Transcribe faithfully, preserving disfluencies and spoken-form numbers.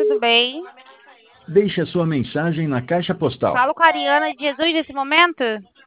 tudo bem? Deixe a sua mensagem na caixa postal. Falo com a Ariana de Jesus nesse momento?